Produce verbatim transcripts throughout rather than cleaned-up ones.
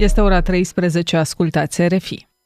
Este ora treisprezece, ascultați R F I.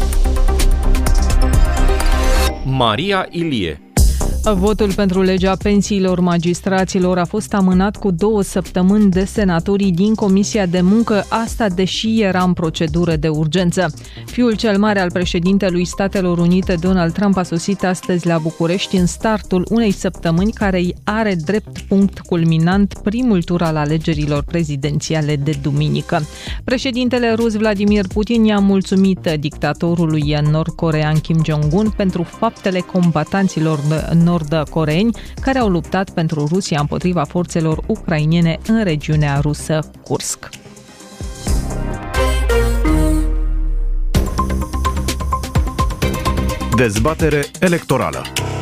Maria Ilie. Votul pentru legea pensiilor magistraților a fost amânat cu două săptămâni de senatorii din Comisia de Muncă, asta deși era în procedură de urgență. Fiul cel mare al președintelui Statelor Unite, Donald Trump, a sosit astăzi la București în startul unei săptămâni care îi are drept punct culminant primul tur al alegerilor prezidențiale de duminică. Președintele rus Vladimir Putin i-a mulțumit dictatorului nord-corean Kim Jong-un pentru faptele combatanților nord-coreeni care au luptat pentru Rusia împotriva forțelor ucrainene în regiunea rusă Kursk. Dezbatere electorală.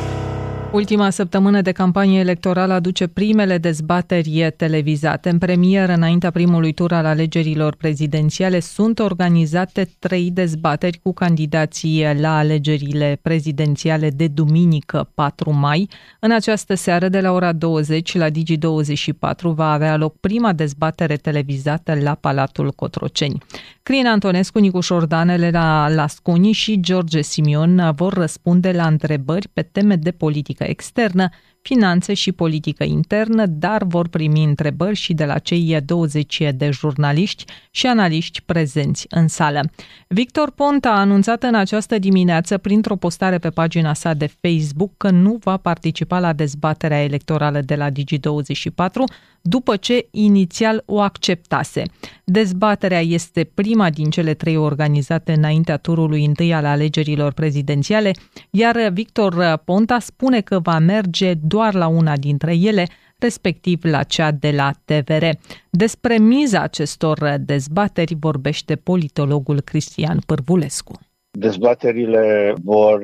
Ultima săptămână de campanie electorală aduce primele dezbateri televizate. În premieră, înaintea primului tur al alegerilor prezidențiale, sunt organizate trei dezbateri cu candidații la alegerile prezidențiale de duminică, patru mai. În această seară, de la ora douăzeci, la Digi douăzeci și patru, va avea loc prima dezbatere televizată la Palatul Cotroceni. Crin Antonescu, Nicu Șordan, Elena Lascuni și George Simion vor răspunde la întrebări pe teme de politică externă, finanțe și politică internă, dar vor primi întrebări și de la cei douăzeci de jurnaliști și analiști prezenți în sală. Victor Ponta a anunțat în această dimineață, printr-o postare pe pagina sa de Facebook, că nu va participa la dezbaterea electorală de la Digi douăzeci și patru, după ce inițial o acceptase. Dezbaterea este prima din cele trei organizate înaintea turului întâi al alegerilor prezidențiale, iar Victor Ponta spune că va merge doar la una dintre ele, respectiv la cea de la T V R. Despre miza acestor dezbateri vorbește politologul Cristian Pârvulescu. Dezbaterile vor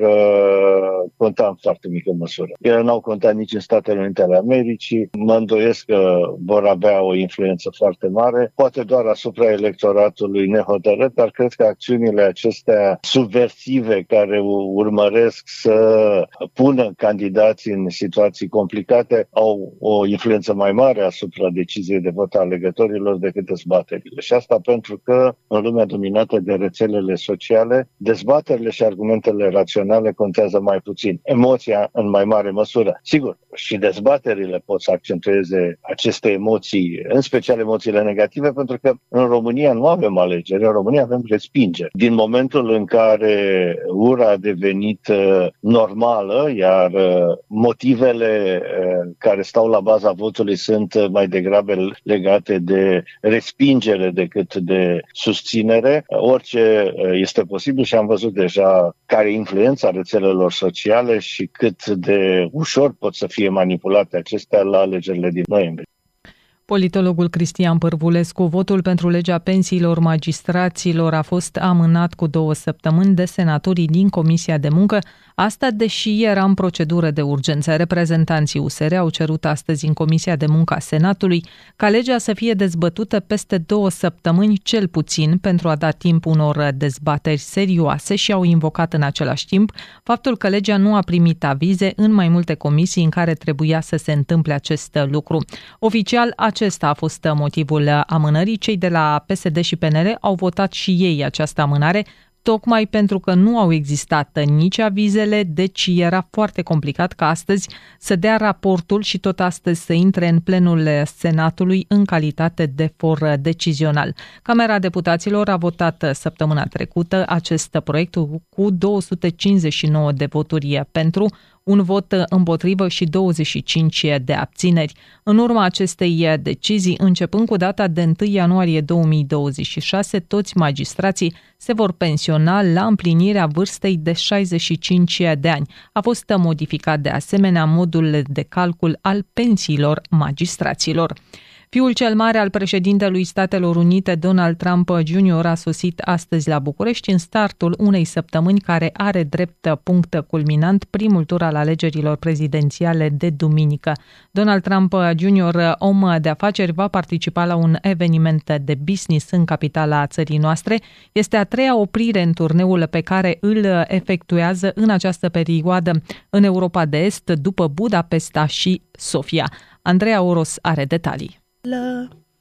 uh, conta în foarte mică măsură. Ele n-au contat nici în Statele Unite ale Americii. Mă îndoiesc că vor avea o influență foarte mare, poate doar asupra electoratului nehotărât, dar cred că acțiunile acestea subversive care urmăresc să pună candidații în situații complicate au o influență mai mare asupra deciziei de vot a alegătorilor decât dezbaterile. Și asta pentru că în lumea dominată de rețelele sociale, dezbaterile și argumentele raționale contează mai puțin. Emoția în mai mare măsură. Sigur, și dezbaterile pot să accentueze aceste emoții, în special emoțiile negative, pentru că în România nu avem alegeri, în România avem respingeri. Din momentul în care ura a devenit uh, normală, iar uh, motivele uh, care stau la baza votului sunt uh, mai degrabă legate de respingere decât de susținere, uh, orice uh, este posibil și am văzut deja care e influența rețelelor sociale și cât de ușor pot să fie manipulate acestea la alegerile din noiembrie. Politologul Cristian Pârvulescu. Votul pentru legea pensiilor magistraților a fost amânat cu două săptămâni de senatorii din Comisia de Muncă, asta deși era în procedură de urgență. Reprezentanții U S R au cerut astăzi în Comisia de Muncă a Senatului ca legea să fie dezbătută peste două săptămâni cel puțin pentru a da timp unor dezbateri serioase și au invocat în același timp faptul că legea nu a primit avize în mai multe comisii în care trebuia să se întâmple acest lucru. Oficial, acesta a fost motivul amânării. Cei de la P S D și P N L au votat și ei această amânare, tocmai pentru că nu au existat nici avizele, deci era foarte complicat ca astăzi să dea raportul și tot astăzi să intre în plenul Senatului în calitate de for decizional. Camera Deputaților a votat săptămâna trecută acest proiect cu două sute cincizeci și nouă de voturi pentru, un vot împotrivă și douăzeci și cinci de abțineri. În urma acestei decizii, începând cu data de întâi ianuarie două mii douăzeci și șase, toți magistrații se vor pensiona la împlinirea vârstei de șaizeci și cinci de ani. A fost modificat de asemenea modul de calcul al pensiilor magistrațililor. Fiul cel mare al președintelui Statelor Unite, Donald Trump junior, a sosit astăzi la București în startul unei săptămâni care are drept punct culminant primul tur al alegerilor prezidențiale de duminică. Donald Trump junior, om de afaceri, va participa la un eveniment de business în capitala țării noastre. Este a treia oprire în turneul pe care îl efectuează în această perioadă în Europa de Est, după Budapesta și Sofia. Andreea Oros are detalii. La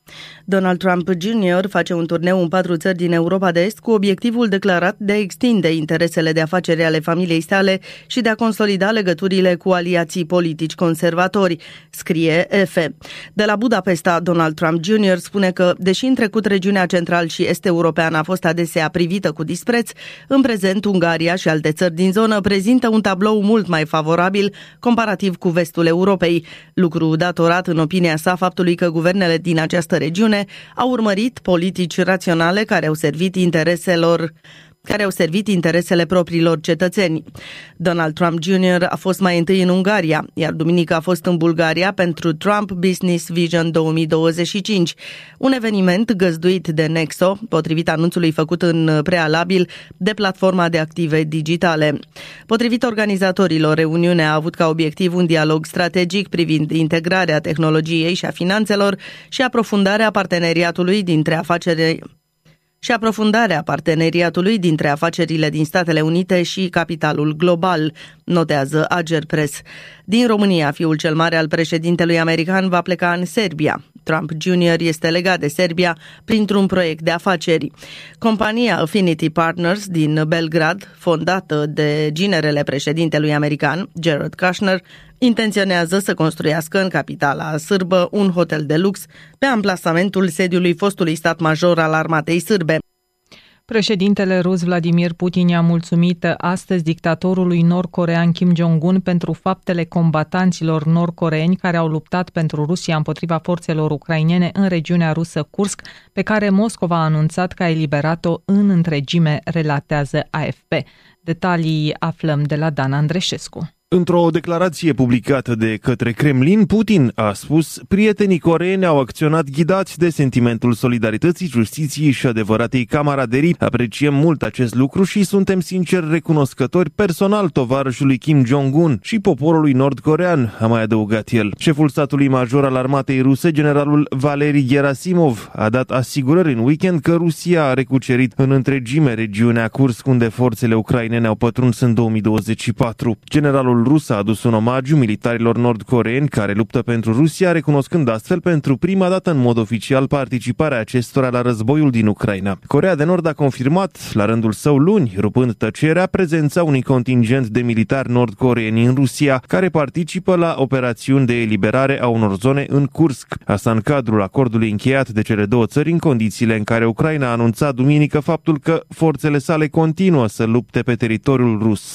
Donald Trump junior face un turneu în patru țări din Europa de Est cu obiectivul declarat de a extinde interesele de afaceri ale familiei sale și de a consolida legăturile cu aliații politici conservatori, scrie E F E. De la Budapesta, Donald Trump junior spune că, deși în trecut regiunea central și est-europeană a fost adesea privită cu dispreț, în prezent Ungaria și alte țări din zonă prezintă un tablou mult mai favorabil comparativ cu vestul Europei, lucru datorat în opinia sa faptului că guvernele din această regiune au urmărit politici raționale care au servit intereselor care au servit interesele propriilor cetățeni. Donald Trump junior a fost mai întâi în Ungaria, iar duminică a fost în Bulgaria pentru Trump Business Vision două mii douăzeci și cinci, un eveniment găzduit de Nexo, potrivit anunțului făcut în prealabil de platforma de active digitale. Potrivit organizatorilor, reuniunea a avut ca obiectiv un dialog strategic privind integrarea tehnologiei și a finanțelor și aprofundarea parteneriatului dintre afaceri și aprofundarea parteneriatului dintre afacerile din Statele Unite și capitalul global, notează Agerpres. Din România, fiul cel mare al președintelui american va pleca în Serbia. Trump junior este legat de Serbia printr-un proiect de afaceri. Compania Affinity Partners din Belgrad, fondată de ginerele președintelui american, Jared Kushner, intenționează să construiască în capitala sârbă un hotel de lux pe amplasamentul sediului fostului stat major al armatei sârbe. Președintele rus Vladimir Putin i-a mulțumit astăzi dictatorului nord-corean Kim Jong-un pentru faptele combatanților nord-coreeni care au luptat pentru Rusia împotriva forțelor ucrainene în regiunea rusă Kursk, pe care Moscova a anunțat că a eliberat-o în întregime, relatează A F P. Detalii aflăm de la Dan Andreșescu. Într-o declarație publicată de către Kremlin, Putin a spus: prietenii coreeni au acționat ghidați de sentimentul solidarității, justiției și adevăratei camaraderii. Apreciem mult acest lucru și suntem sincer recunoscători personal tovarășului Kim Jong-un și poporului nord-corean, a mai adăugat el. Șeful statului major al armatei ruse, generalul Valeri Gerasimov, a dat asigurări în weekend că Rusia a recucerit în întregime regiunea Kursk, unde forțele ucrainene au pătruns în două mii douăzeci și patru. Generalul rus a adus un omagiu militarilor nord-coreeni care luptă pentru Rusia, recunoscând astfel pentru prima dată în mod oficial participarea acestora la războiul din Ucraina. Coreea de Nord a confirmat la rândul său luni, rupând tăcerea, prezența unui contingent de militari nord-coreeni în Rusia, care participă la operațiuni de eliberare a unor zone în Kursk. Asta în cadrul acordului încheiat de cele două țări, în condițiile în care Ucraina a anunțat duminică faptul că forțele sale continuă să lupte pe teritoriul rus.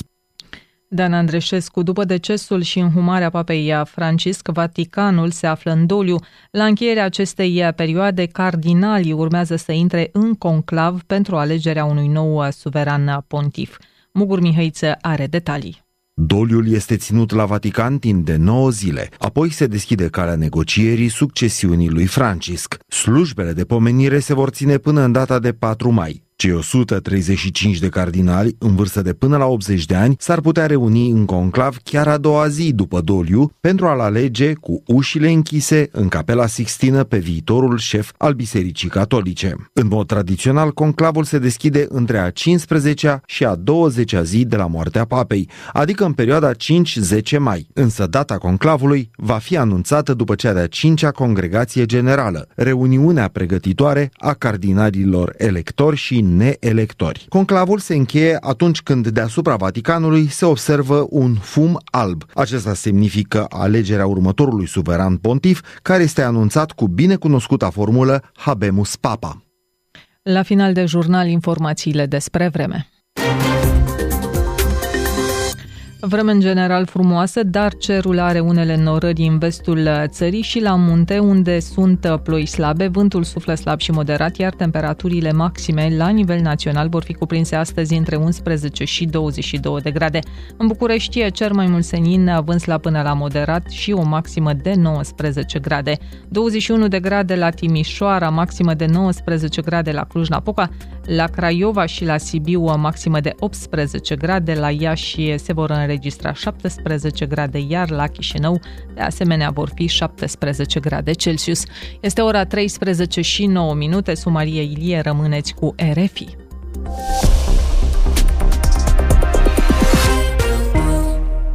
Dan Andreșescu, după decesul și înhumarea papei Francisc, Vaticanul se află în doliu. La încheierea acestei perioade, cardinalii urmează să intre în conclav pentru alegerea unui nou suveran pontif. Mugur Mihăiță are detalii. Doliul este ținut la Vatican timp de nouă zile, apoi se deschide calea negocierii succesiunii lui Francisc. Slujbele de pomenire se vor ține până în data de patru mai. Cei o sută treizeci și cinci de cardinali, în vârstă de până la optzeci de ani, s-ar putea reuni în conclav chiar a doua zi după doliu pentru a-l alege cu ușile închise în Capela Sixtină pe viitorul șef al Bisericii Catolice. În mod tradițional, conclavul se deschide între a cincisprezecea și a douăzecea zi de la moartea papei, adică în perioada cinci zece mai. Însă data conclavului va fi anunțată după cea de-a cincea congregație generală, reuniunea pregătitoare a cardinalilor electori și neelectori. Conclavul se încheie atunci când deasupra Vaticanului se observă un fum alb. Acesta semnifică alegerea următorului suveran pontif, care este anunțat cu binecunoscuta formulă Habemus Papa. La final de jurnal, informațiile despre vreme. Vreme în general frumoasă, dar cerul are unele norări în vestul țării și la munte, unde sunt ploi slabe, vântul suflă slab și moderat, iar temperaturile maxime la nivel național vor fi cuprinse astăzi între unsprezece și douăzeci și două de grade. În București, cer mai mult senin, vânt slab până la moderat și o maximă de nouăsprezece grade. douăzeci și unu de grade la Timișoara, maximă de nouăsprezece grade la Cluj-Napoca, la Craiova și la Sibiu, o maximă de optsprezece grade, la Iași se vor înregistra șaptesprezece grade, iar la Chișinău, de asemenea, vor fi șaptesprezece grade Celsius. Este ora treisprezece și nouă minute, Maria Ilie, rămâneți cu R F I.